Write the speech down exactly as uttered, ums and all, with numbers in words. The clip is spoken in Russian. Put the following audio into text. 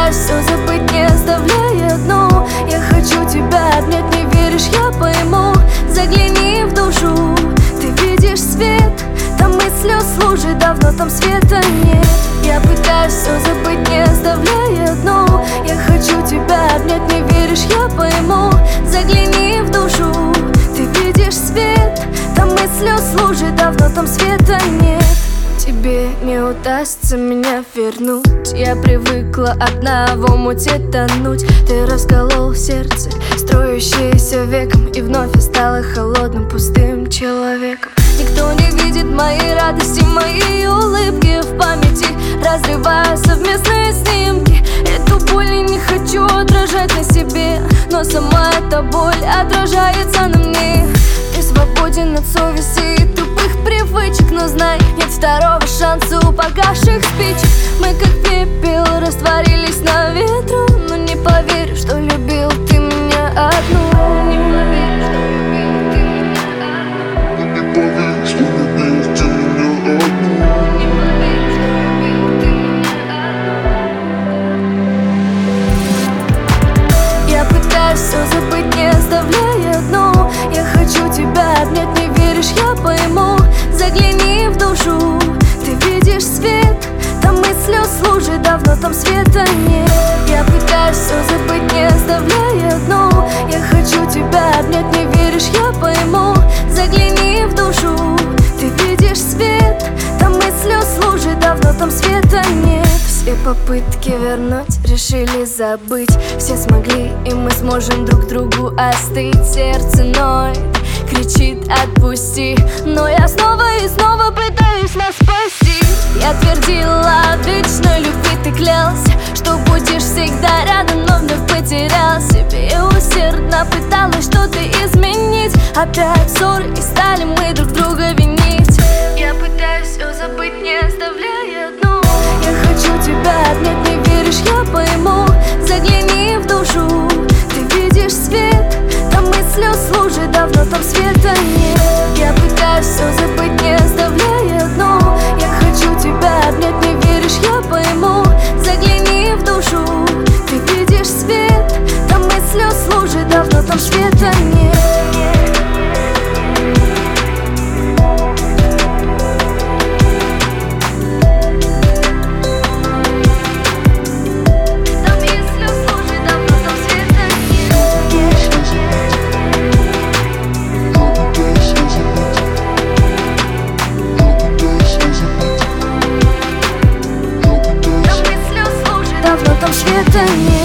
пытаюсь все забыть, не оставляя одну. Я хочу тебя обнять, не веришь, я пойму. Загляни в душу, ты видишь свет. Там и слез лужи, давно там света нет. Я пытаюсь все забыть, не оставляя одну. Я хочу тебя обнять, не веришь, я пойму. Загляни в душу, ты видишь свет. Там и слез лужи, давно там света нет. Тебе не удастся меня вернуть. Я привыкла одного муте тонуть. Ты расколол сердце, строящееся веком, и вновь я стала холодным, пустым человеком. Никто не видит моей радости, мои улыбки в памяти, разрывая совместные снимки. Эту боль я не хочу отражать на себе, но сама эта боль отражается на мне. Ты свободен от совести и тупых привычек, но знай, нет второго шанса у погасших спичек. Мы как пепел растворились на ветру, но не поверю, что любил ты меня одну. Не поверю, что любил ты меня одну. Не поверю, что любил ты меня одну. Не поверю, что любил ты меня одну. Я пытаюсь все забыть, не оставляя одну. Я хочу тебя обнять, не веришь, я пойму. Загляни в душу, ты видишь свет. Там и слез лужи, давно там света нет. Я пытаюсь все забыть, не оставляя одну. Я хочу тебя обнять, не веришь, я пойму. Загляни в душу, ты видишь свет. Там и слез лужи, давно там света нет. Все попытки вернуть решили забыть. Все смогли, и мы сможем друг другу остыть. Сердце ноет, кричит отпусти, но я снова и снова пытаюсь нас спасти. Я твердила о вечной любви, ты клялся, что будешь всегда рядом, но вновь потерял себе. И усердно пыталась что-то изменить. Опять ссоры, и стали мы друг друга винить. Я пытаюсь все забыть, не оставляя одну. Я хочу тебя обнять, не веришь, я пойму. Загляни в душу, ты видишь свет. Там и слез лужи, давно там света нет. Я пытаюсь все забыть, не оставляя одну. Я хочу тебя обнять, не веришь, я пойму. Загляни в душу, ты видишь свет. Там и слез лужи, давно там света нет. Давно там света нет.